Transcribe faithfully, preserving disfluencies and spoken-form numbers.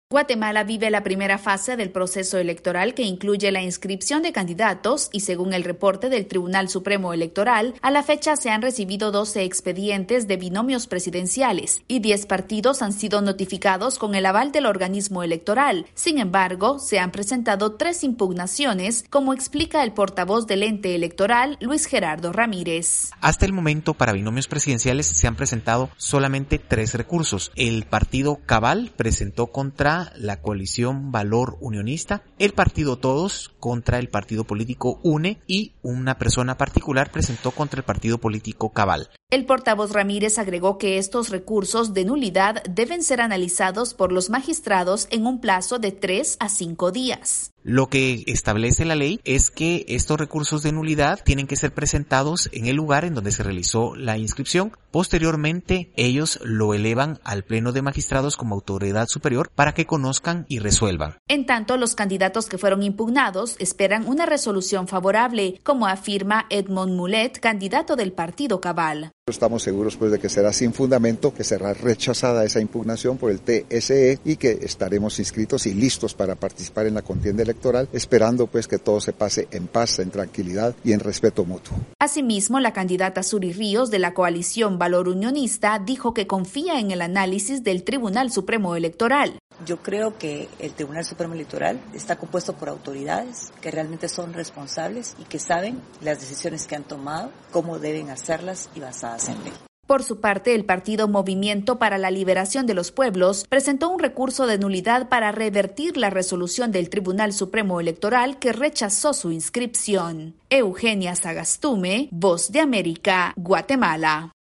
Guatemala vive la primera fase del proceso electoral que incluye la inscripción de candidatos y según el reporte del Tribunal Supremo Electoral, a la fecha se han recibido doce expedientes de binomios presidenciales y diez partidos han sido notificados con el aval del organismo electoral. Sin embargo, se han presentado tres impugnaciones, como explica el portavoz del ente electoral, Luis Gerardo Ramírez. Hasta el momento, para binomios presidenciales se han presentado solamente tres recursos. El partido Cabal presentó contra la coalición Valor Unionista, el partido Todos contra el partido político UNE y una persona particular presentó contra el partido político Cabal. El portavoz Ramírez agregó que estos recursos de nulidad deben ser analizados por los magistrados en un plazo de tres a cinco días. Lo que establece la ley es que estos recursos de nulidad tienen que ser presentados en el lugar en donde se realizó la inscripción. Posteriormente, ellos lo elevan al Pleno de Magistrados como autoridad superior para que conozcan y resuelvan. En tanto, los candidatos que fueron impugnados esperan una resolución favorable, como afirma Edmond Mulet, candidato del partido Cabal. Estamos seguros pues de que será sin fundamento, que será rechazada esa impugnación por el T S E y que estaremos inscritos y listos para participar en la contienda electoral, esperando pues que todo se pase en paz, en tranquilidad y en respeto mutuo. Asimismo, la candidata Suri Ríos de la coalición Valor Unionista dijo que confía en el análisis del Tribunal Supremo Electoral. Yo creo que el Tribunal Supremo Electoral está compuesto por autoridades que realmente son responsables y que saben las decisiones que han tomado, cómo deben hacerlas y basadas en ley. Por su parte, el partido Movimiento para la Liberación de los Pueblos presentó un recurso de nulidad para revertir la resolución del Tribunal Supremo Electoral que rechazó su inscripción. Eugenia Sagastume, Voz de América, Guatemala.